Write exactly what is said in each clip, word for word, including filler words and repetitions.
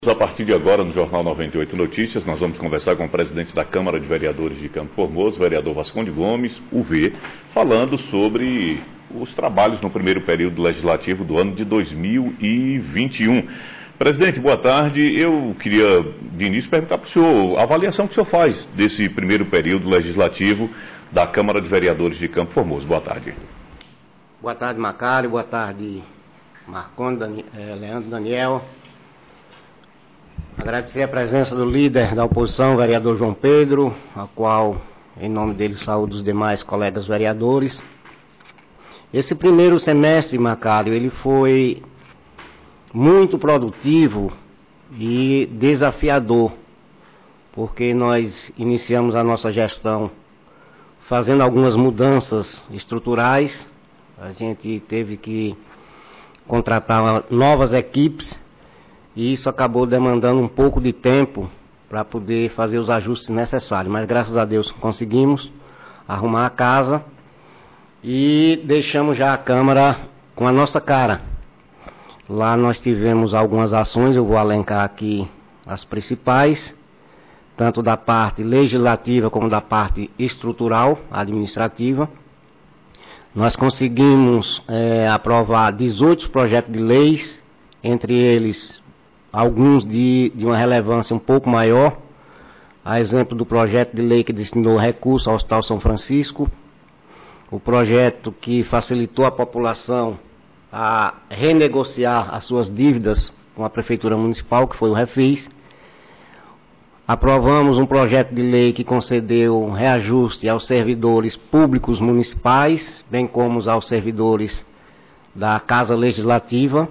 A partir de agora, no Jornal noventa e oito Notícias, nós vamos conversar com o presidente da Câmara de Vereadores de Campo Formoso, vereador Vasconde Gomes, U V, falando sobre os trabalhos no primeiro período legislativo do ano de dois mil e vinte e um. Presidente, boa tarde. Eu queria, de início, perguntar para o senhor a avaliação que o senhor faz desse primeiro período legislativo da Câmara de Vereadores de Campo Formoso. Boa tarde. Boa tarde, Macário. Boa tarde, Marcondes, Dani, eh, Leandro, Daniel. Agradecer a presença do líder da oposição, vereador João Pedro, a qual, em nome dele, saúdo os demais colegas vereadores. Esse primeiro semestre, Macário, ele foi muito produtivo e desafiador, porque nós iniciamos a nossa gestão fazendo algumas mudanças estruturais. A gente teve que contratar novas equipes, e isso acabou demandando um pouco de tempo para poder fazer os ajustes necessários. Mas graças a Deus conseguimos arrumar a casa e deixamos já a Câmara com a nossa cara. Lá nós tivemos algumas ações, eu vou elencar aqui as principais, tanto da parte legislativa como da parte estrutural, administrativa. Nós conseguimos é, aprovar dezoito projetos de leis, entre eles alguns de, de uma relevância um pouco maior, a exemplo do projeto de lei que destinou recurso ao Hospital São Francisco, o projeto que facilitou a população a renegociar as suas dívidas com a Prefeitura Municipal, que foi o Refis. Aprovamos um projeto de lei que concedeu reajuste aos servidores públicos municipais, bem como aos servidores da Casa Legislativa.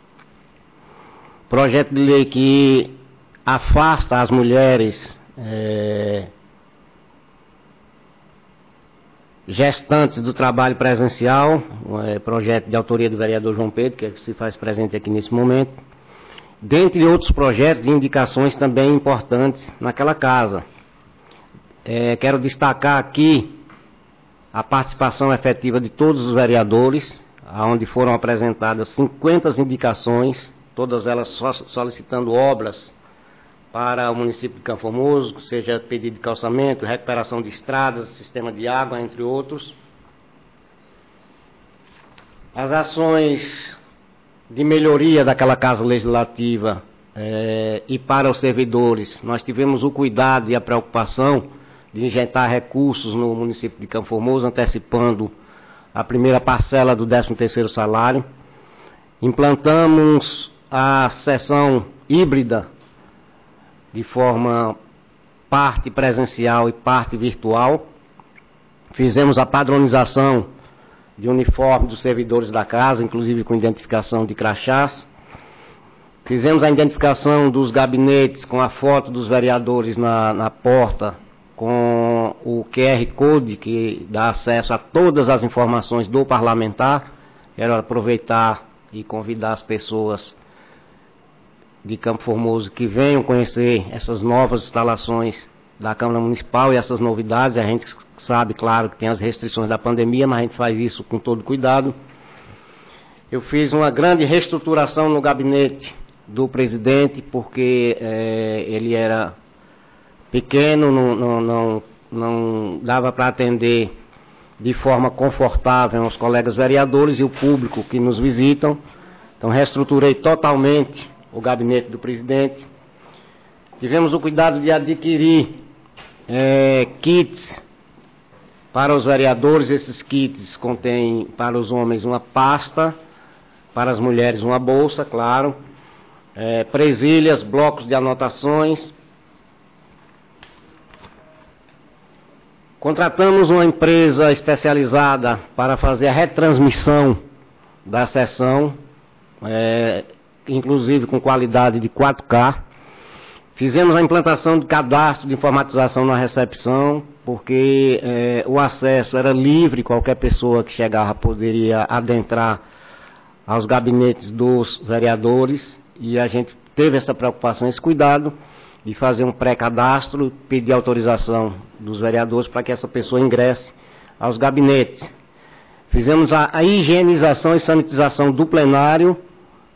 Projeto de lei que afasta as mulheres é, gestantes do trabalho presencial, é, projeto de autoria do vereador João Pedro, que se faz presente aqui nesse momento, dentre outros projetos e indicações também importantes naquela casa. É, quero destacar aqui a participação efetiva de todos os vereadores, onde foram apresentadas cinquenta indicações, todas elas solicitando obras para o município de Campo Formoso, seja pedido de calçamento, recuperação de estradas, sistema de água, entre outros. As ações de melhoria daquela Casa Legislativa eh, e para os servidores, nós tivemos o cuidado e a preocupação de injetar recursos no município de Campo Formoso, antecipando a primeira parcela do décimo terceiro salário. Implantamos a sessão híbrida, de forma parte presencial e parte virtual. Fizemos a padronização de uniforme dos servidores da casa, inclusive com identificação de crachás. Fizemos a identificação dos gabinetes com a foto dos vereadores na, na porta, com o Q R Code que dá acesso a todas as informações do parlamentar. Quero aproveitar e convidar as pessoas de Campo Formoso que venham conhecer essas novas instalações da Câmara Municipal e essas novidades. A gente sabe, claro, que tem as restrições da pandemia, mas a gente faz isso com todo cuidado. Eu fiz uma grande reestruturação no gabinete do presidente, porque é, ele era pequeno, não, não, não, não dava para atender de forma confortável aos colegas vereadores e o público que nos visitam. Então reestruturei totalmente o gabinete do presidente. Tivemos o cuidado de adquirir é, kits para os vereadores. Esses kits contêm para os homens uma pasta, para as mulheres uma bolsa, claro, é, presilhas, blocos de anotações. Contratamos uma empresa especializada para fazer a retransmissão da sessão, é, inclusive com qualidade de quatro K. Fizemos a implantação de cadastro de informatização na recepção, porque é, o acesso era livre, qualquer pessoa que chegava poderia adentrar aos gabinetes dos vereadores, e a gente teve essa preocupação, esse cuidado de fazer um pré-cadastro, pedir autorização dos vereadores para que essa pessoa ingresse aos gabinetes. Fizemos a, a higienização e sanitização do plenário,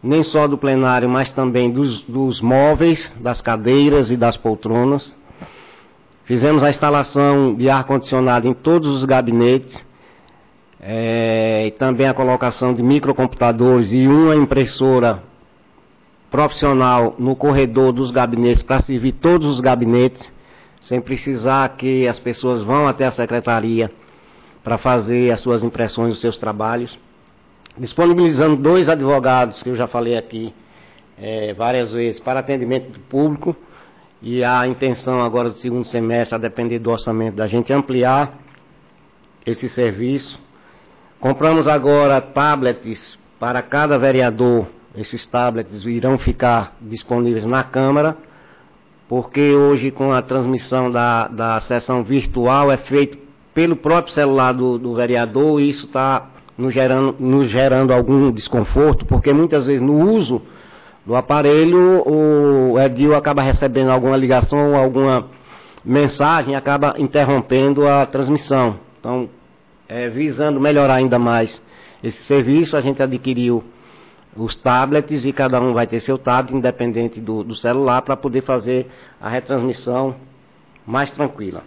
nem só do plenário, mas também dos, dos móveis, das cadeiras e das poltronas. Fizemos a instalação de ar-condicionado em todos os gabinetes, é, e também a colocação de microcomputadores e uma impressora profissional no corredor dos gabinetes para servir todos os gabinetes, sem precisar que as pessoas vão até a secretaria para fazer as suas impressões, os seus trabalhos. Disponibilizando dois advogados, que eu já falei aqui é, várias vezes, para atendimento do público, e a intenção agora do segundo semestre, a depender do orçamento, da gente ampliar esse serviço. Compramos agora tablets para cada vereador. Esses tablets irão ficar disponíveis na Câmara, porque hoje, com a transmissão da, da sessão virtual, é feito pelo próprio celular do, do vereador, e isso está nos gerando, nos gerando algum desconforto, porque muitas vezes no uso do aparelho, o edil acaba recebendo alguma ligação ou alguma mensagem, acaba interrompendo a transmissão. Então, é, visando melhorar ainda mais esse serviço, a gente adquiriu os tablets, e cada um vai ter seu tablet, independente do, do celular, para poder fazer a retransmissão mais tranquila.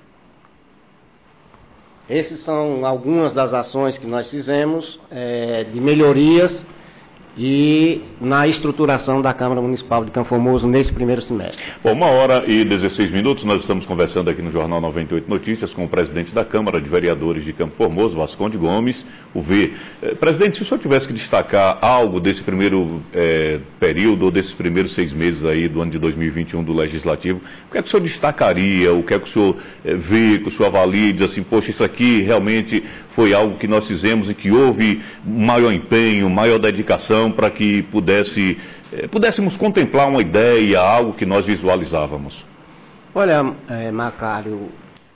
Essas são algumas das ações que nós fizemos, é, de melhorias e na estruturação da Câmara Municipal de Campo Formoso nesse primeiro semestre. Bom, uma hora e dezesseis minutos, nós estamos conversando aqui no Jornal noventa e oito Notícias com o presidente da Câmara de Vereadores de Campo Formoso, Vasconde Gomes, o V. Eh, presidente, se o senhor tivesse que destacar algo desse primeiro eh, período, ou desses primeiros seis meses aí do ano de dois mil e vinte e um do Legislativo, o que é que o senhor destacaria, o que é que o senhor eh, vê, que o senhor avalie, diz assim, poxa, isso aqui realmente foi algo que nós fizemos e que houve maior empenho, maior dedicação para que pudesse, eh, pudéssemos contemplar uma ideia, algo que nós visualizávamos? Olha, é, Macário,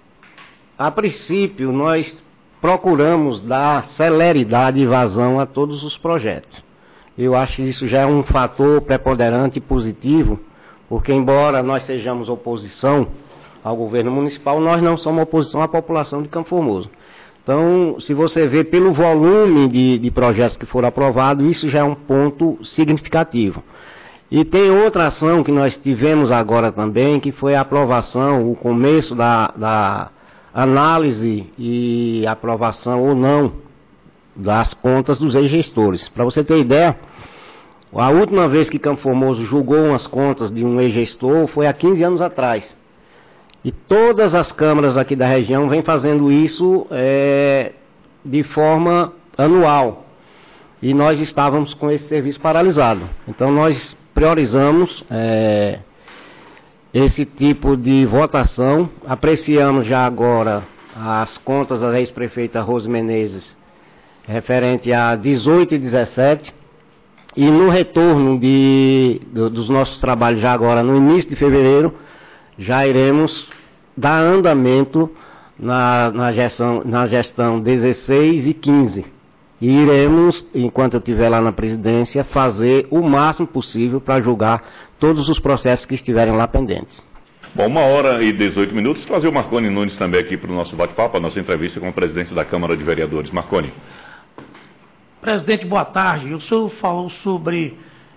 a princípio nós procuramos dar celeridade e vazão a todos os projetos. Eu acho que isso já é um fator preponderante e positivo, porque embora nós sejamos oposição ao governo municipal, nós não somos oposição à população de Campo Formoso. Então, se você vê pelo volume de, de projetos que foram aprovados, isso já é um ponto significativo. E tem outra ação que nós tivemos agora também, que foi a aprovação, o começo da, da análise e aprovação ou não das contas dos ex-gestores. Para você ter ideia, a última vez que Campo Formoso julgou umas contas de um ex-gestor foi há quinze anos atrás. E todas as câmaras aqui da região vêm fazendo isso é, de forma anual. E nós estávamos com esse serviço paralisado. Então nós priorizamos é, esse tipo de votação. Apreciamos já agora as contas da ex-prefeita Rose Menezes, referente a dezoito e dezessete. E no retorno de, do, dos nossos trabalhos já agora, no início de fevereiro, já iremos dar andamento na, na, gestão, na gestão dezesseis e quinze. E iremos, enquanto eu estiver lá na presidência, fazer o máximo possível para julgar todos os processos que estiverem lá pendentes. Bom, uma hora e dezoito minutos, trazer o Marconi Nunes também aqui para o nosso bate-papo, a nossa entrevista com o presidente da Câmara de Vereadores. Marconi. Presidente, boa tarde. O senhor falou sobre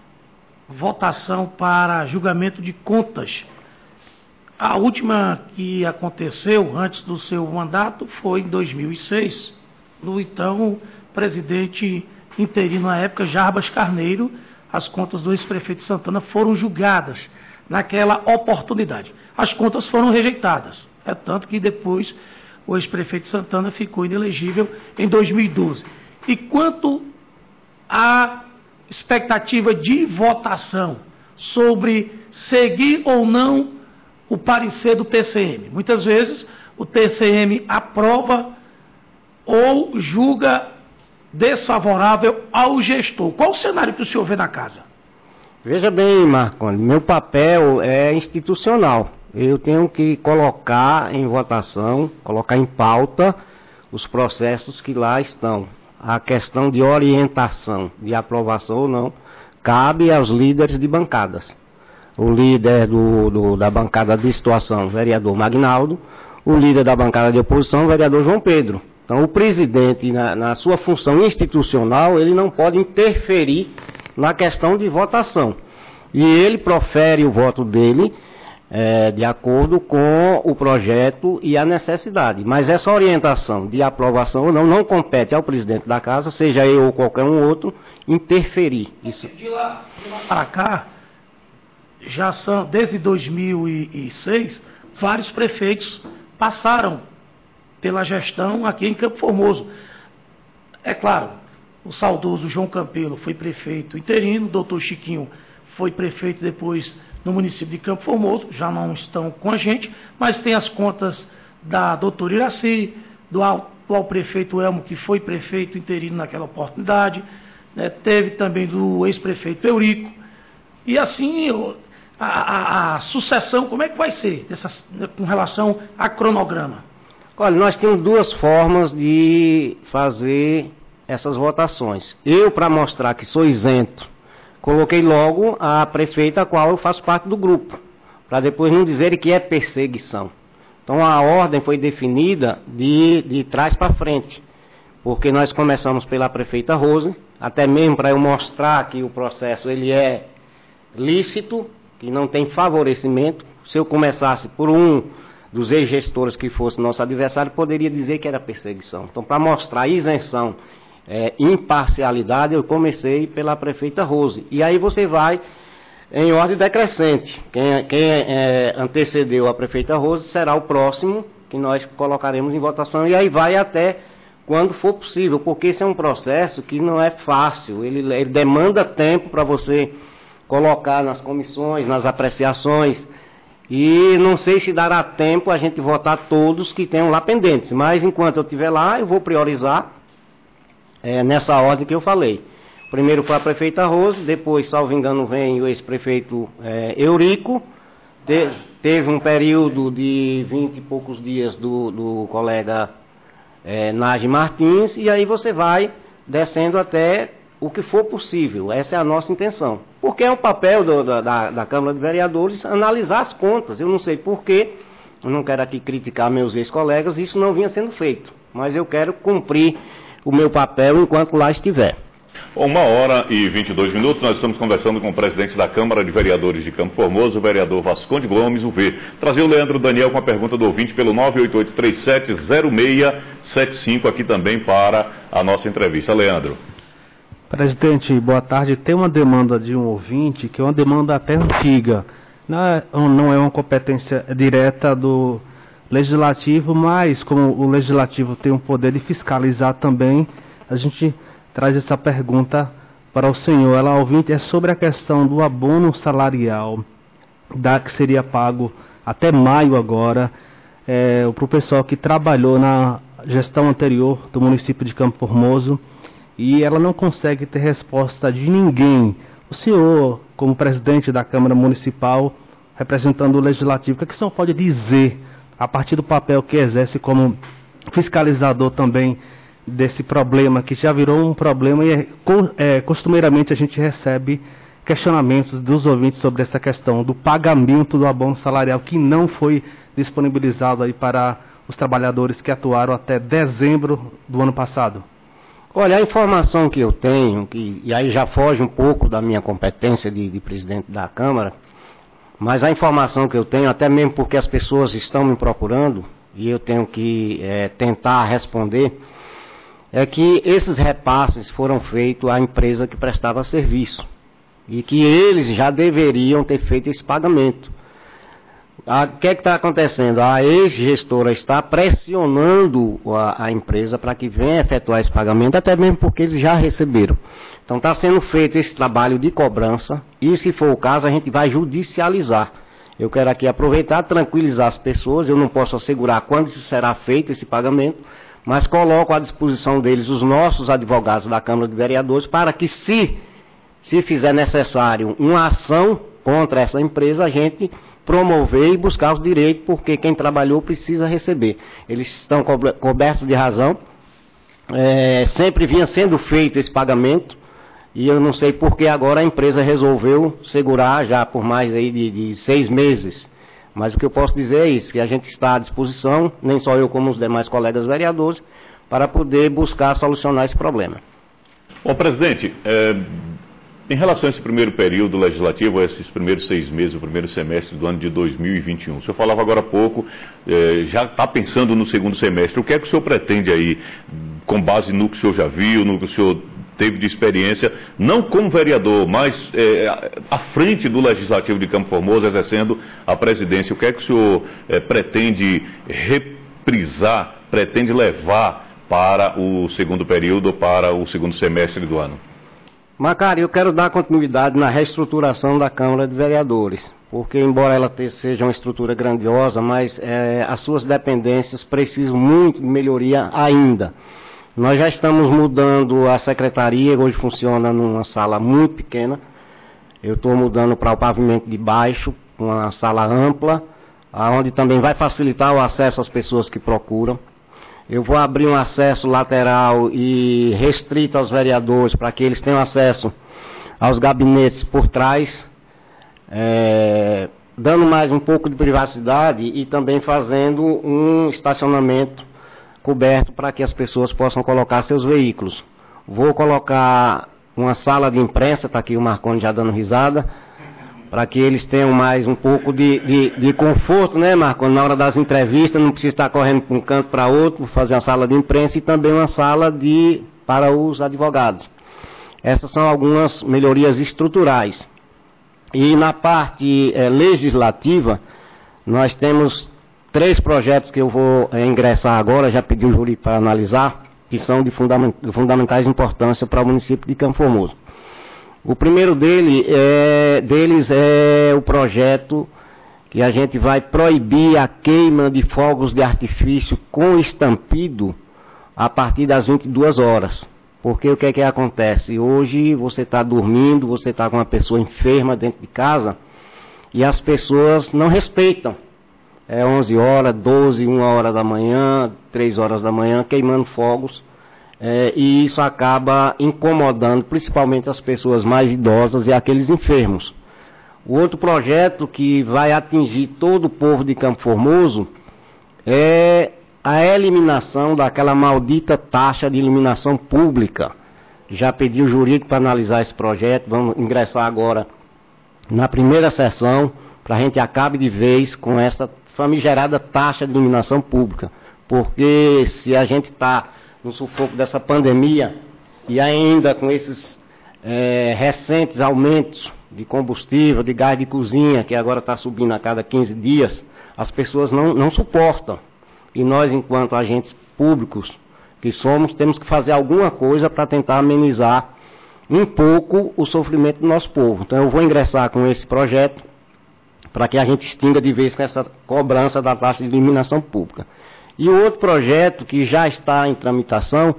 votação para julgamento de contas. A última que aconteceu antes do seu mandato foi em dois mil e seis, no então presidente interino na época, Jarbas Carneiro. As contas do ex-prefeito Santana foram julgadas naquela oportunidade. As contas foram rejeitadas. É tanto que depois o ex-prefeito Santana ficou inelegível em dois mil e doze. E quanto à expectativa de votação sobre seguir ou não o parecer do T C M. Muitas vezes o T C M aprova ou julga desfavorável ao gestor. Qual o cenário que o senhor vê na casa? Veja bem, Marconi, meu papel é institucional. Eu tenho que colocar em votação, colocar em pauta os processos que lá estão. A questão de orientação, de aprovação ou não, cabe aos líderes de bancadas. O líder do, do, da bancada de situação, o vereador Magnaldo, o líder da bancada de oposição, o vereador João Pedro. Então, o presidente, na, na sua função institucional, ele não pode interferir na questão de votação. E ele profere o voto dele é, de acordo com o projeto e a necessidade. Mas essa orientação de aprovação ou não, não compete ao presidente da casa, seja eu ou qualquer um outro, interferir. Isso. De lá, de lá para cá, já são, desde dois mil e seis, vários prefeitos passaram pela gestão aqui em Campo Formoso. É claro, o saudoso João Campelo foi prefeito interino, o doutor Chiquinho foi prefeito depois no município de Campo Formoso, já não estão com a gente, mas tem as contas da doutora Iraci, do atual prefeito Elmo, que foi prefeito interino naquela oportunidade, né, teve também do ex-prefeito Eurico, e assim a, a, a sucessão, como é que vai ser dessas, com relação a cronograma? Olha, nós temos duas formas de fazer essas votações. Eu, para mostrar que sou isento, coloquei logo a prefeita a qual eu faço parte do grupo, para depois não dizerem que é perseguição. Então a ordem foi definida de, de trás para frente, porque nós começamos pela prefeita Rose, até mesmo para eu mostrar que o processo ele é lícito, que não tem favorecimento. Se eu começasse por um dos ex-gestores que fosse nosso adversário, poderia dizer que era perseguição. Então, para mostrar a isenção, É, imparcialidade, eu comecei pela prefeita Rose. E aí você vai em ordem decrescente. Quem, quem é, antecedeu a prefeita Rose será o próximo que nós colocaremos em votação. E aí vai até quando for possível, porque esse é um processo que não é fácil. Ele, ele demanda tempo para você colocar nas comissões, nas apreciações. E não sei se dará tempo a gente votar todos que tenham lá pendentes. Mas enquanto eu estiver lá, eu vou priorizar É, nessa ordem que eu falei. Primeiro foi a prefeita Rose, depois, salvo engano, vem o ex-prefeito é, Eurico, te, teve um período de vinte e poucos dias do, do colega é, Nage Martins, e aí você vai descendo até o que for possível. Essa é a nossa intenção. Porque é o papel do, da, da Câmara de Vereadores analisar as contas. Eu não sei porquê, eu não quero aqui criticar meus ex-colegas, isso não vinha sendo feito. Mas eu quero cumprir o meu papel enquanto lá estiver. Uma hora e vinte e dois minutos, nós estamos conversando com o presidente da Câmara de Vereadores de Campo Formoso, o vereador Vasconde Gomes, o V. Trazer o Leandro Daniel com a pergunta do ouvinte pelo nove oito oito três sete zero seis sete cinco, aqui também para a nossa entrevista. Leandro. Presidente, boa tarde. Tem uma demanda de um ouvinte, que é uma demanda até antiga. Não é, não é uma competência direta do Legislativo, mas como o Legislativo tem o poder de fiscalizar também, a gente traz essa pergunta para o senhor. Ela, ouvinte, é sobre a questão do abono salarial da, que seria pago até maio agora, é, para o pessoal que trabalhou na gestão anterior do município de Campo Formoso, e ela não consegue ter resposta de ninguém. O senhor, como presidente da Câmara Municipal, representando o Legislativo, o que, é que o senhor pode dizer a partir do papel que exerce como fiscalizador também desse problema, que já virou um problema, e é, é, costumeiramente a gente recebe questionamentos dos ouvintes sobre essa questão do pagamento do abono salarial que não foi disponibilizado aí para os trabalhadores que atuaram até dezembro do ano passado? Olha, a informação que eu tenho, que, e aí já foge um pouco da minha competência de, de presidente da Câmara, mas a informação que eu tenho, até mesmo porque as pessoas estão me procurando, e eu tenho que é, tentar responder, é que esses repasses foram feitos à empresa que prestava serviço, e que eles já deveriam ter feito esse pagamento. O que é que está acontecendo? A ex-gestora está pressionando a, a empresa para que venha efetuar esse pagamento, até mesmo porque eles já receberam. Então está sendo feito esse trabalho de cobrança, e se for o caso a gente vai judicializar. Eu quero aqui aproveitar, tranquilizar as pessoas. Eu não posso assegurar quando isso será feito, esse pagamento, mas coloco à disposição deles os nossos advogados da Câmara de Vereadores para que, se, se fizer necessário uma ação contra essa empresa, a gente promover e buscar os direitos, porque quem trabalhou precisa receber. Eles estão co cobertos de razão. É, sempre vinha sendo feito esse pagamento, e eu não sei por que agora a empresa resolveu segurar já por mais aí de, de seis meses. Mas o que eu posso dizer é isso, que a gente está à disposição, nem só eu como os demais colegas vereadores, para poder buscar solucionar esse problema. Bom, presidente, é, Em relação a esse primeiro período legislativo, esses primeiros seis meses, o primeiro semestre do ano de dois mil e vinte e um, o senhor falava agora há pouco, eh, já está pensando no segundo semestre. O que é que o senhor pretende aí, com base no que o senhor já viu, no que o senhor teve de experiência, não como vereador, mas eh, à frente do Legislativo de Campo Formoso, exercendo a presidência? O que é que o senhor eh, pretende reprisar, pretende levar para o segundo período, para o segundo semestre do ano? Macari, eu quero dar continuidade na reestruturação da Câmara de Vereadores, porque embora ela te, seja uma estrutura grandiosa, mas é, as suas dependências precisam muito de melhoria ainda. Nós já estamos mudando a secretaria, hoje funciona numa sala muito pequena. Eu estou mudando para o pavimento de baixo, uma sala ampla, onde também vai facilitar o acesso às pessoas que procuram. Eu vou abrir um acesso lateral e restrito aos vereadores para que eles tenham acesso aos gabinetes por trás, é, dando mais um pouco de privacidade e também fazendo um estacionamento coberto para que as pessoas possam colocar seus veículos. Vou colocar uma sala de imprensa, está aqui o Marconi já dando risada, para que eles tenham mais um pouco de, de, de conforto, né, Marconi? Na hora das entrevistas, não precisa estar correndo de um canto para outro, fazer uma sala de imprensa e também uma sala de, para os advogados. Essas são algumas melhorias estruturais. E na parte é, legislativa, nós temos três projetos que eu vou é, ingressar agora, já pedi o júri para analisar, que são de, fundament, de fundamentais importância para o município de Campo Formoso. O primeiro dele é, deles é o projeto que a gente vai proibir a queima de fogos de artifício com estampido a partir das vinte e duas horas. Porque o que é que acontece? Hoje você está dormindo, você está com uma pessoa enferma dentro de casa e as pessoas não respeitam. É onze horas, doze, uma hora da manhã, três horas da manhã, queimando fogos. É, e isso acaba incomodando principalmente as pessoas mais idosas e aqueles enfermos. O outro projeto que vai atingir todo o povo de Campo Formoso é a eliminação daquela maldita taxa de iluminação pública. Já pedi o jurídico para analisar esse projeto, vamos ingressar agora na primeira sessão para a gente acabe de vez com essa famigerada taxa de iluminação pública. Porque se a gente está no sufoco dessa pandemia e ainda com esses é, recentes aumentos de combustível, de gás de cozinha, que agora está subindo a cada quinze dias, as pessoas não, não suportam. E nós, enquanto agentes públicos que somos, temos que fazer alguma coisa para tentar amenizar um pouco o sofrimento do nosso povo. Então eu vou ingressar com esse projeto para que a gente extinga de vez com essa cobrança da taxa de iluminação pública. E o outro projeto que já está em tramitação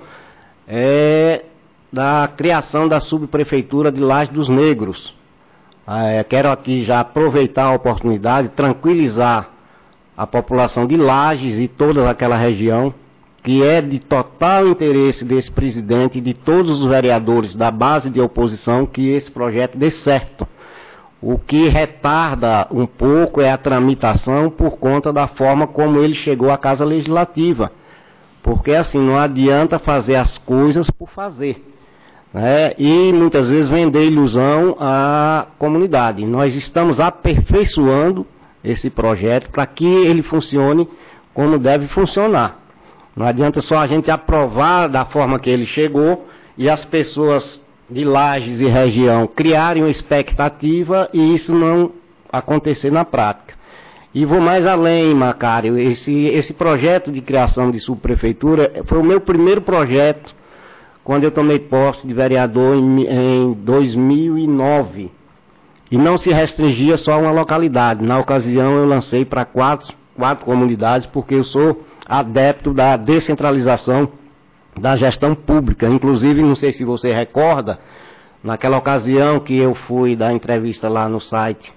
é da criação da subprefeitura de Laje dos Negros. É, quero aqui já aproveitar a oportunidade, tranquilizar a população de Lajes e toda aquela região, que é de total interesse desse presidente e de todos os vereadores da base de oposição que esse projeto dê certo. O que retarda um pouco é a tramitação por conta da forma como ele chegou à Casa Legislativa. Porque assim, não adianta fazer as coisas por fazer, né? E muitas vezes vender ilusão à comunidade. Nós estamos aperfeiçoando esse projeto para que ele funcione como deve funcionar. Não adianta só a gente aprovar da forma que ele chegou e as pessoas de Lajes e região criarem uma expectativa e isso não acontecer na prática. E vou mais além, Macário, esse, esse projeto de criação de subprefeitura foi o meu primeiro projeto quando eu tomei posse de vereador em, em dois mil e nove. E não se restringia só a uma localidade. Na ocasião eu lancei para quatro, quatro comunidades, porque eu sou adepto da descentralização da gestão pública. Inclusive, não sei se você recorda, naquela ocasião que eu fui dar entrevista lá no site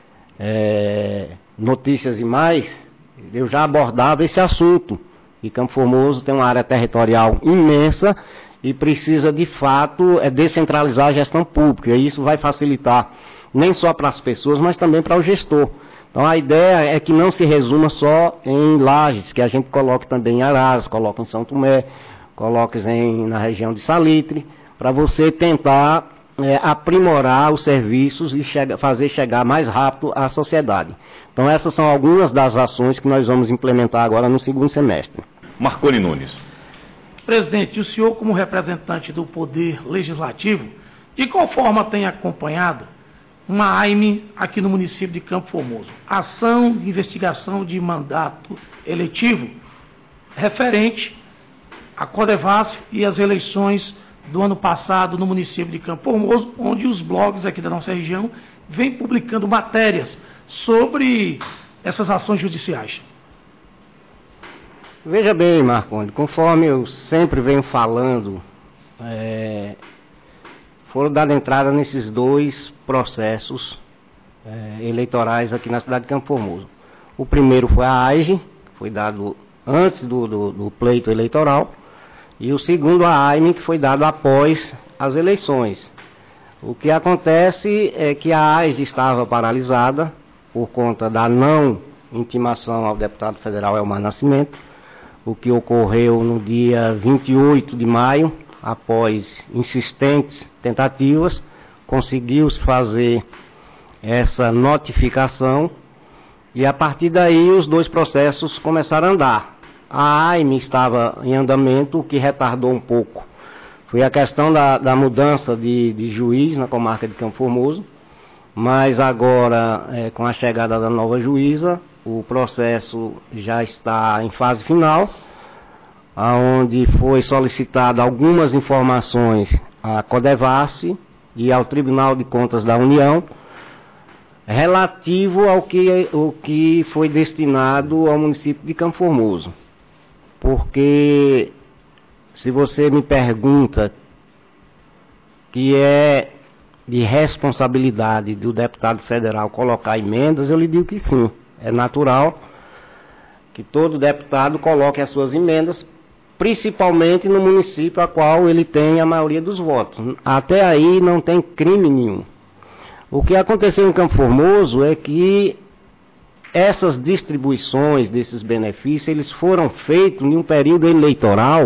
é, Notícias e Mais, eu já abordava esse assunto. E Campo Formoso tem uma área territorial imensa e precisa, de fato, é descentralizar a gestão pública. E isso vai facilitar nem só para as pessoas, mas também para o gestor. Então a ideia é que não se resuma só em Lajes, que a gente coloque também em Araras, coloque em São Tomé, coloque em, na região de Salitre, para você tentar é, aprimorar os serviços e chega, fazer chegar mais rápido à sociedade. Então essas são algumas das ações que nós vamos implementar agora no segundo semestre. Marconi Nunes. Presidente, o senhor, como representante do Poder Legislativo, de qual forma tem acompanhado uma A I M aqui no município de Campo Formoso? Ação de investigação de mandato eletivo referente a Codevasf e as eleições do ano passado no município de Campo Formoso, onde os blogs aqui da nossa região vêm publicando matérias sobre essas ações judiciais. Veja bem, Marconi, conforme eu sempre venho falando, é, foram dadas entrada nesses dois processos é, eleitorais aqui na cidade de Campo Formoso. O primeiro foi a A I G, que foi dado antes do, do, do pleito eleitoral, e o segundo a A I M, que foi dado após as eleições. O que acontece é que a A I G estava paralisada por conta da não intimação ao deputado federal Elmar Nascimento, o que ocorreu no dia vinte e oito de maio, após insistentes tentativas, conseguiu-se fazer essa notificação e a partir daí os dois processos começaram a andar. A A I M estava em andamento, o que retardou um pouco foi a questão da, da mudança de, de juiz na comarca de Campo Formoso, mas agora, é, com a chegada da nova juíza, o processo já está em fase final, onde foi solicitado algumas informações à Codevasf e ao Tribunal de Contas da União, relativo ao que, o que foi destinado ao município de Campo Formoso. Porque, se você me pergunta que é de responsabilidade do deputado federal colocar emendas, eu lhe digo que sim. É natural que todo deputado coloque as suas emendas, principalmente no município a qual ele tem a maioria dos votos. Até aí não tem crime nenhum. O que aconteceu em Campo Formoso é que essas distribuições desses benefícios, eles foram feitos em um período eleitoral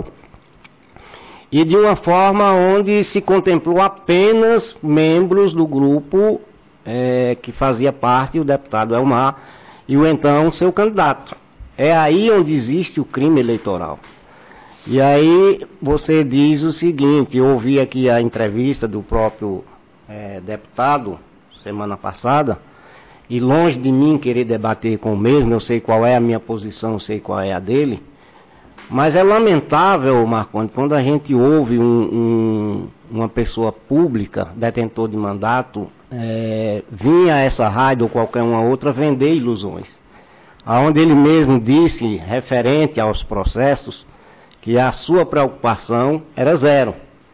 e de uma forma onde se contemplou apenas membros do grupo é, que fazia parte, o deputado Elmar, e o então seu candidato. É aí onde existe o crime eleitoral. E aí você diz o seguinte, eu ouvi aqui a entrevista do próprio é, deputado, semana passada, e longe de mim querer debater com o mesmo, eu sei qual é a minha posição, eu sei qual é a dele, mas é lamentável, Marconi, quando a gente ouve um, um, uma pessoa pública, detentor de mandato, é, vir a essa rádio ou qualquer uma outra vender ilusões. Aonde ele mesmo disse, referente aos processos, que a sua preocupação era zero.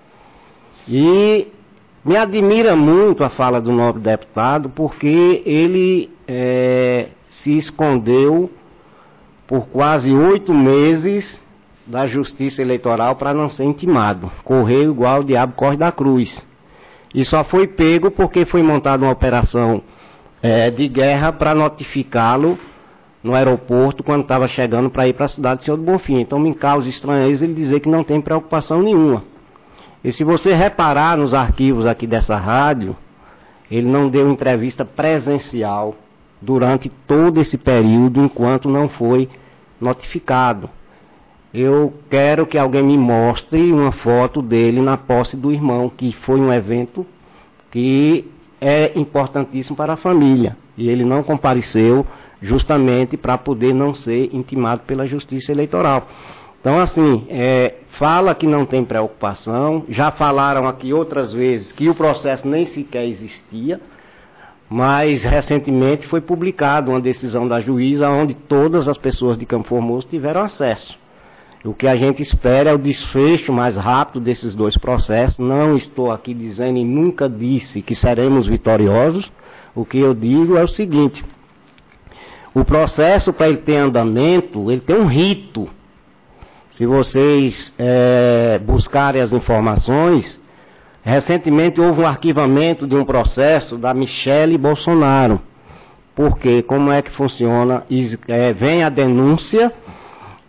E me admira muito a fala do nobre deputado, porque ele é, se escondeu por quase oito meses da Justiça Eleitoral para não ser intimado. Correu igual o diabo corre da cruz. E só foi pego porque foi montada uma operação é, de guerra para notificá-lo no aeroporto quando estava chegando para ir para a cidade de Senhor do Bonfim. Então me causa estranheza ele dizer que não tem preocupação nenhuma. E se você reparar nos arquivos aqui dessa rádio, ele não deu entrevista presencial durante todo esse período, enquanto não foi notificado. Eu quero que alguém me mostre uma foto dele na posse do irmão, que foi um evento que é importantíssimo para a família. E ele não compareceu justamente para poder não ser intimado pela Justiça Eleitoral. Então, assim, é, fala que não tem preocupação, já falaram aqui outras vezes que o processo nem sequer existia, mas recentemente foi publicada uma decisão da juíza onde todas as pessoas de Campo Formoso tiveram acesso. O que a gente espera é o desfecho mais rápido desses dois processos. Não estou aqui dizendo e nunca disse que seremos vitoriosos. O que eu digo é o seguinte: o processo, para ele ter andamento, ele tem um rito. Se vocês é, buscarem as informações, recentemente houve um arquivamento de um processo da Michele Bolsonaro. Porque como é que funciona? É, vem a denúncia,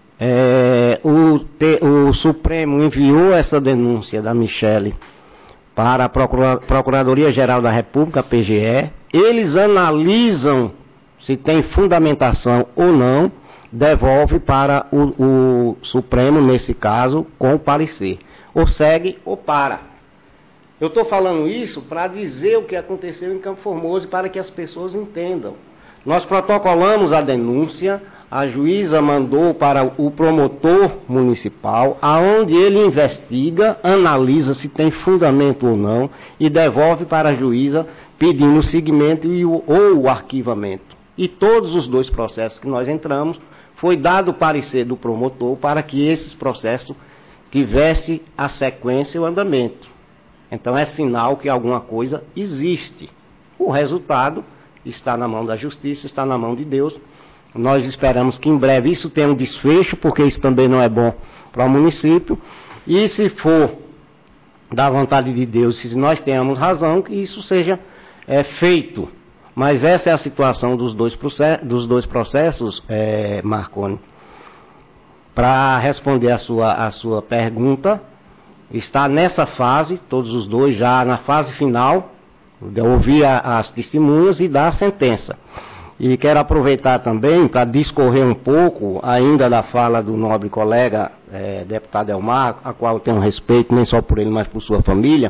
é, o, te, o Supremo enviou essa denúncia da Michele para a Procura- Procuradoria-Geral da República, P G E, eles analisam se tem fundamentação ou não, devolve para o, o Supremo, nesse caso, com o parecer. Ou segue ou para. Eu estou falando isso para dizer o que aconteceu em Campo Formoso e para que as pessoas entendam. Nós protocolamos a denúncia, a juíza mandou para o promotor municipal, aonde ele investiga, analisa se tem fundamento ou não e devolve para a juíza pedindo o seguimento e o, ou o arquivamento. E todos os dois processos que nós entramos, foi dado o parecer do promotor para que esses processos tivessem a sequência e o andamento. Então é sinal que alguma coisa existe. O resultado está na mão da justiça, está na mão de Deus. Nós esperamos que em breve isso tenha um desfecho, porque isso também não é bom para o município. E se for da vontade de Deus, se nós tenhamos razão, que isso seja é, feito. Mas essa é a situação dos dois processos, dos dois processos é, Marconi. Para responder a sua, a sua pergunta, está nessa fase, todos os dois, já na fase final, de ouvir a, as testemunhas e dar a sentença. E quero aproveitar também para discorrer um pouco ainda da fala do nobre colega, é, deputado Elmar, a qual eu tenho respeito, nem só por ele, mas por sua família,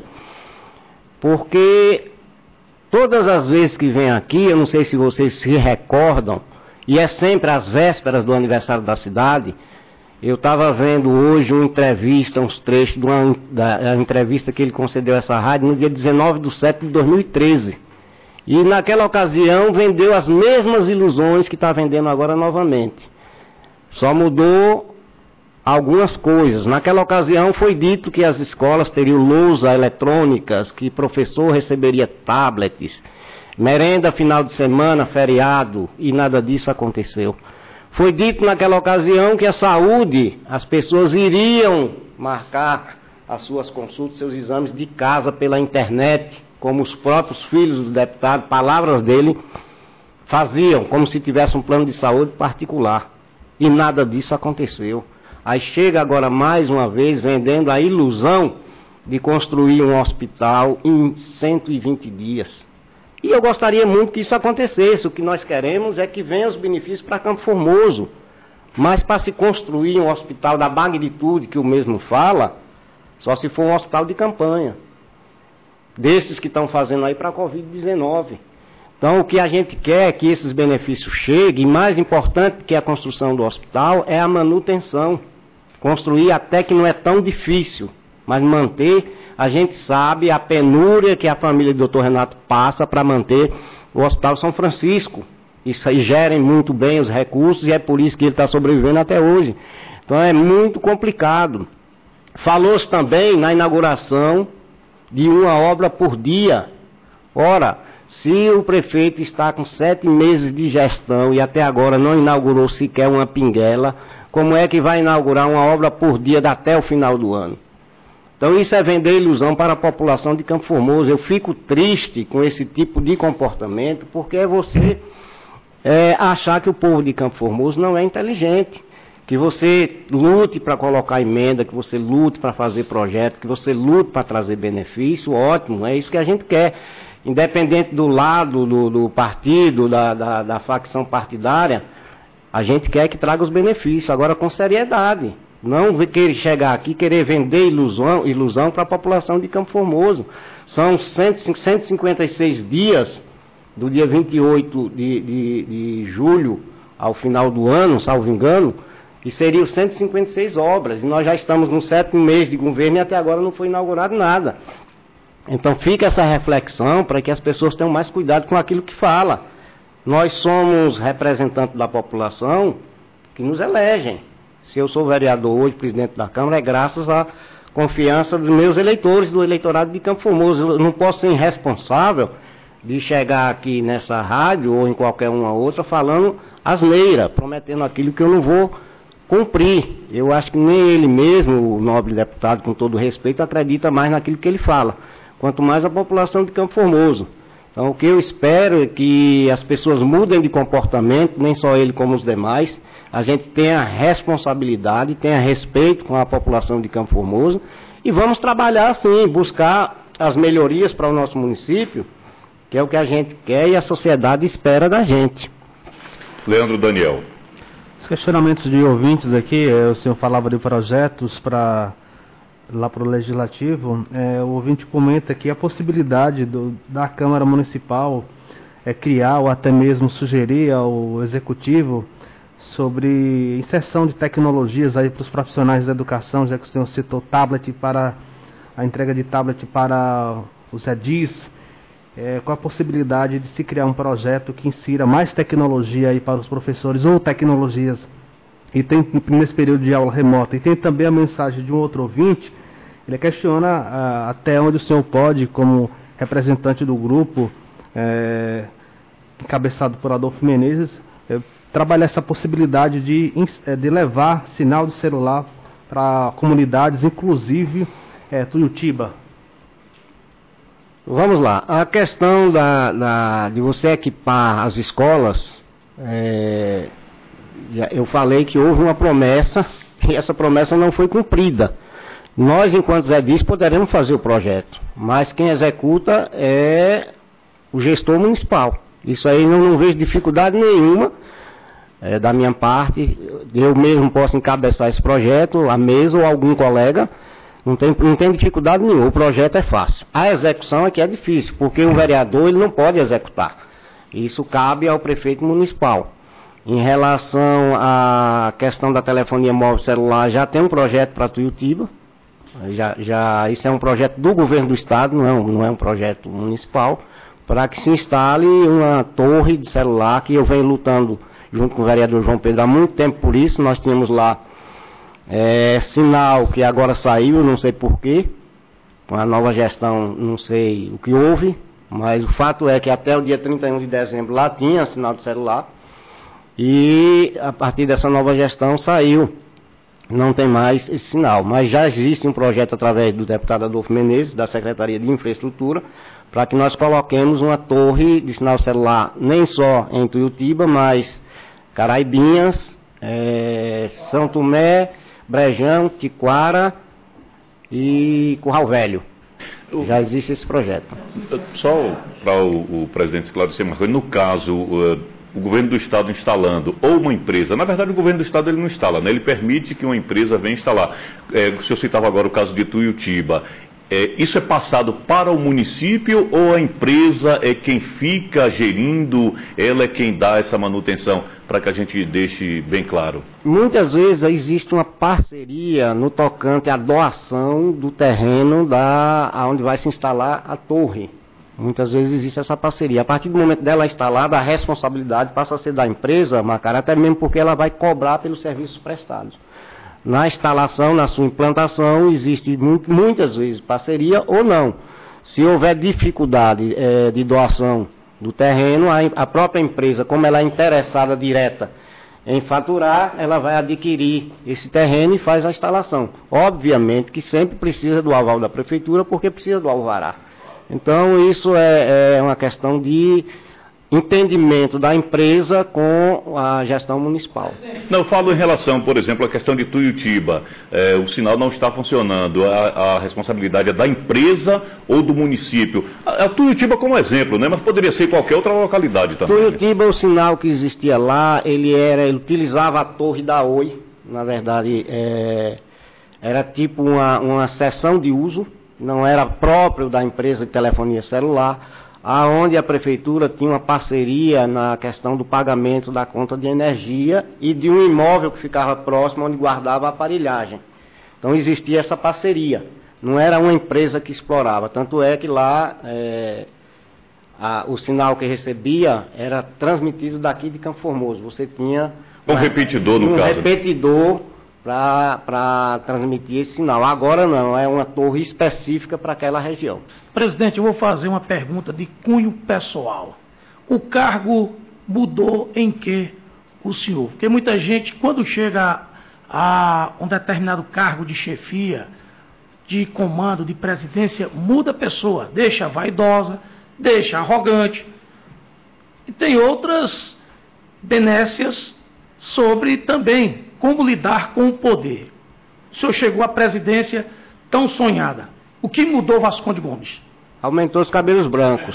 porque todas as vezes que vem aqui, eu não sei se vocês se recordam, e é sempre às vésperas do aniversário da cidade, eu estava vendo hoje uma entrevista, uns trechos de uma, da entrevista que ele concedeu a essa rádio no dia dezenove de setembro de dois mil e treze. E naquela ocasião vendeu as mesmas ilusões que está vendendo agora novamente. Só mudou algumas coisas. Naquela ocasião foi dito que as escolas teriam lousa eletrônicas, que professor receberia tablets, merenda final de semana, feriado, e nada disso aconteceu. Foi dito naquela ocasião que a saúde, as pessoas iriam marcar as suas consultas, seus exames de casa pela internet, como os próprios filhos do deputado, palavras dele, faziam, como se tivesse um plano de saúde particular. E nada disso aconteceu. Aí chega agora mais uma vez vendendo a ilusão de construir um hospital em cento e vinte dias. E eu gostaria muito que isso acontecesse. O que nós queremos é que venham os benefícios para Campo Formoso. Mas para se construir um hospital da magnitude que o mesmo fala, só se for um hospital de campanha. Desses que estão fazendo aí para a covid dezenove. Então o que a gente quer é que esses benefícios cheguem, e mais importante que a construção do hospital é a manutenção. Construir até que não é tão difícil, mas manter, a gente sabe a penúria que a família do doutor Renato passa para manter o Hospital São Francisco. Isso aí gerem muito bem os recursos e é por isso que ele está sobrevivendo até hoje. Então é muito complicado. Falou-se também na inauguração de uma obra por dia. Ora, se o prefeito está com sete meses de gestão e até agora não inaugurou sequer uma pinguela, como é que vai inaugurar uma obra por dia até o final do ano? Então isso é vender ilusão para a população de Campo Formoso. Eu fico triste com esse tipo de comportamento, porque é você é, achar que o povo de Campo Formoso não é inteligente. Que você lute para colocar emenda, que você lute para fazer projetos, que você lute para trazer benefício, ótimo, é isso que a gente quer. Independente do lado do, do partido, da, da, da facção partidária, a gente quer que traga os benefícios, agora com seriedade. Não querer chegar aqui e querer vender ilusão, ilusão para a população de Campo Formoso. São cento e cinquenta e seis dias, do dia vinte e oito de, de, de julho ao final do ano, salvo engano, e seriam cento e cinquenta e seis obras. E nós já estamos no sétimo mês de governo e até agora não foi inaugurado nada. Então fica essa reflexão para que as pessoas tenham mais cuidado com aquilo que fala. Nós somos representantes da população que nos elegem. Se eu sou vereador hoje, presidente da Câmara, é graças à confiança dos meus eleitores, do eleitorado de Campo Formoso. Eu não posso ser irresponsável de chegar aqui nessa rádio ou em qualquer uma outra falando asneira, prometendo aquilo que eu não vou cumprir. Eu acho que nem ele mesmo, o nobre deputado, com todo respeito, acredita mais naquilo que ele fala, quanto mais a população de Campo Formoso. Então o que eu espero é que as pessoas mudem de comportamento, nem só ele como os demais, a gente tenha responsabilidade, tenha respeito com a população de Campo Formoso e vamos trabalhar assim, buscar as melhorias para o nosso município, que é o que a gente quer e a sociedade espera da gente. Leandro Daniel. Os questionamentos de ouvintes aqui, é, o senhor falava de projetos para lá para o Legislativo, é, o ouvinte comenta que a possibilidade do, da Câmara Municipal é criar ou até mesmo sugerir ao Executivo sobre inserção de tecnologias aí para os profissionais da educação, já que o senhor citou tablet para a entrega de tablet para os edis, é, com a possibilidade de se criar um projeto que insira mais tecnologia aí para os professores ou tecnologias, e tem nesse período de aula remota. E tem também a mensagem de um outro ouvinte, ele questiona a, até onde o senhor pode, como representante do grupo, é, encabeçado por Adolfo Menezes, é, trabalhar essa possibilidade de, de levar sinal de celular para comunidades, inclusive é, Tuiutiba. Vamos lá, a questão da, da, de você equipar as escolas, é, eu falei que houve uma promessa e essa promessa não foi cumprida. Nós, enquanto edis, poderemos fazer o projeto, mas quem executa é o gestor municipal. Isso aí eu não vejo dificuldade nenhuma é, da minha parte. Eu mesmo posso encabeçar esse projeto, a mesa ou algum colega, não tem, não tem dificuldade nenhuma, o projeto é fácil. A execução é que é difícil, porque o vereador ele não pode executar. Isso cabe ao prefeito municipal. Em relação à questão da telefonia móvel celular, já tem um projeto para Tuiutiba. Já, já, isso é um projeto do governo do estado, não é um, não é um projeto municipal, para que se instale uma torre de celular, que eu venho lutando junto com o vereador João Pedro há muito tempo por isso. Nós tínhamos lá é, sinal que agora saiu, não sei porquê, com a nova gestão não sei o que houve, mas o fato é que até o dia trinta e um de dezembro lá tinha sinal de celular, e a partir dessa nova gestão saiu. Não tem mais esse sinal, mas já existe um projeto através do deputado Adolfo Menezes, da Secretaria de Infraestrutura, para que nós coloquemos uma torre de sinal celular, nem só em Tuiutiba, mas Caraibinhas, é, São Tomé, Brejão, Tiquara e Curral Velho. Já existe esse projeto. Só para o, o presidente esclarecer uma coisa, no caso... Uh... o governo do estado instalando, ou uma empresa, na verdade o governo do estado ele não instala, né? Ele permite que uma empresa venha instalar. É, o senhor citava agora o caso de Tuiutiba, é, isso é passado para o município ou a empresa é quem fica gerindo, ela é quem dá essa manutenção, para que a gente deixe bem claro? Muitas vezes existe uma parceria no tocante à doação do terreno da, onde vai se instalar a torre. Muitas vezes existe essa parceria. A partir do momento dela instalada, a responsabilidade passa a ser da empresa, Macara, até mesmo porque ela vai cobrar pelos serviços prestados. Na instalação, na sua implantação, existe muitas vezes parceria ou não. Se houver dificuldade é, de doação do terreno, a, a própria empresa, como ela é interessada direta em faturar, ela vai adquirir esse terreno e faz a instalação. Obviamente que sempre precisa do aval da prefeitura, porque precisa do alvará. Então, isso é, é uma questão de entendimento da empresa com a gestão municipal. Não, eu falo em relação, por exemplo, à questão de Tuiutiba. É, o sinal não está funcionando, a, a responsabilidade é da empresa ou do município. A, a Tuiutiba como exemplo, né? Mas poderia ser qualquer outra localidade também. Tuiutiba, o sinal que existia lá, ele, era, ele utilizava a torre da Oi, na verdade, é, era tipo uma, uma seção de uso, não era próprio da empresa de telefonia celular, aonde a prefeitura tinha uma parceria na questão do pagamento da conta de energia e de um imóvel que ficava próximo onde guardava a aparelhagem. Então existia essa parceria, não era uma empresa que explorava, tanto é que lá é, a, o sinal que recebia era transmitido daqui de Campo Formoso. Você tinha um uma, repetidor no um caso. Um repetidor para transmitir esse sinal. Agora não, é uma torre específica para aquela região. Presidente, eu vou fazer uma pergunta de cunho pessoal. O cargo mudou em que o senhor? Porque muita gente, quando chega a um determinado cargo de chefia, de comando, de presidência, muda a pessoa, deixa vaidosa, deixa arrogante. E tem outras benécias sobre também como lidar com o poder. O senhor chegou à presidência tão sonhada. O que mudou Vasconde Gomes? Aumentou os cabelos brancos.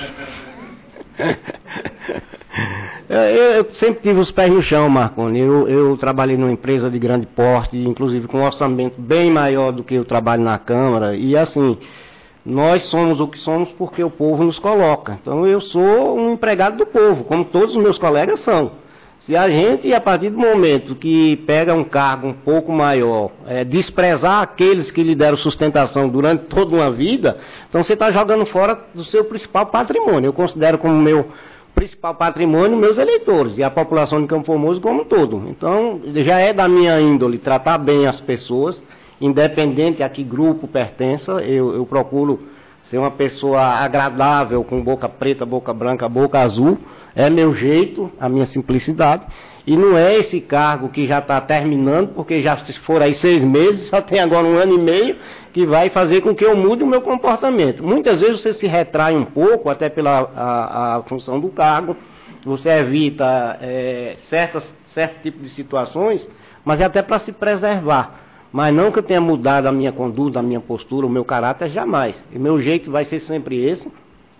eu, eu sempre tive os pés no chão, Marconi. Eu, eu trabalhei numa empresa de grande porte, inclusive com um orçamento bem maior do que eu trabalho na Câmara. E assim, nós somos o que somos porque o povo nos coloca. Então eu sou um empregado do povo, como todos os meus colegas são. Se a gente, a partir do momento que pega um cargo um pouco maior, é, desprezar aqueles que lhe deram sustentação durante toda uma vida, então você está jogando fora do seu principal patrimônio. Eu considero como meu principal patrimônio meus eleitores e a população de Campo Formoso como um todo. Então, já é da minha índole tratar bem as pessoas, independente a que grupo pertença. Eu, eu procuro ser uma pessoa agradável, com boca preta, boca branca, boca azul. É meu jeito, a minha simplicidade. E não é esse cargo que já está terminando, porque já se for aí seis meses, só tem agora um ano e meio, que vai fazer com que eu mude o meu comportamento. Muitas vezes você se retrai um pouco, até pela a, a função do cargo, você evita é, certas, certo tipo de situações, mas é até para se preservar. Mas não que eu tenha mudado a minha conduta, a minha postura, o meu caráter, jamais. O meu jeito vai ser sempre esse.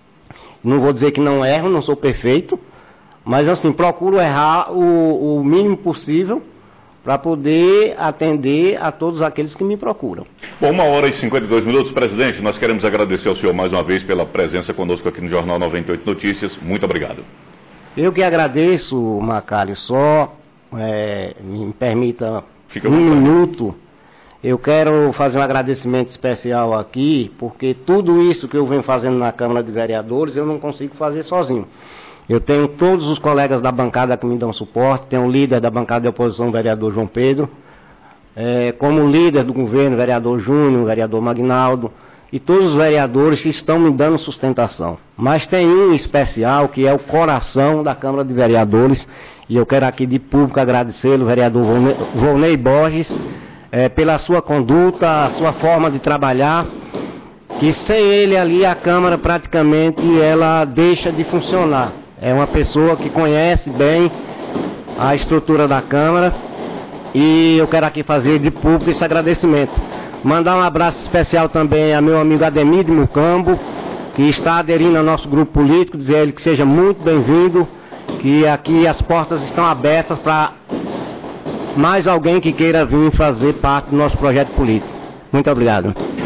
Não vou dizer que não erro, não sou perfeito, mas assim, procuro errar o, o mínimo possível para poder atender a todos aqueles que me procuram. Bom, uma hora e cinquenta e dois minutos, presidente, nós queremos agradecer ao senhor mais uma vez pela presença conosco aqui no Jornal noventa e oito Notícias. Muito obrigado. Eu que agradeço, Macário, só é, me permita Fica um minuto. Eu quero fazer um agradecimento especial aqui, porque tudo isso que eu venho fazendo na Câmara de Vereadores, eu não consigo fazer sozinho. Eu tenho todos os colegas da bancada que me dão suporte, tenho o líder da bancada de oposição, o vereador João Pedro, é, como líder do governo, o vereador Júnior, o vereador Magnaldo, e todos os vereadores que estão me dando sustentação. Mas tem um especial, que é o coração da Câmara de Vereadores, e eu quero aqui de público agradecer o vereador Volney, Volney Borges, É, pela sua conduta, a sua forma de trabalhar, que sem ele ali a Câmara praticamente ela deixa de funcionar. É uma pessoa que conhece bem a estrutura da Câmara e eu quero aqui fazer de público esse agradecimento. Mandar um abraço especial também a meu amigo Ademir de Mucambo, que está aderindo ao nosso grupo político, dizer a ele que seja muito bem-vindo, que aqui as portas estão abertas para mais alguém que queira vir fazer parte do nosso projeto político. Muito obrigado.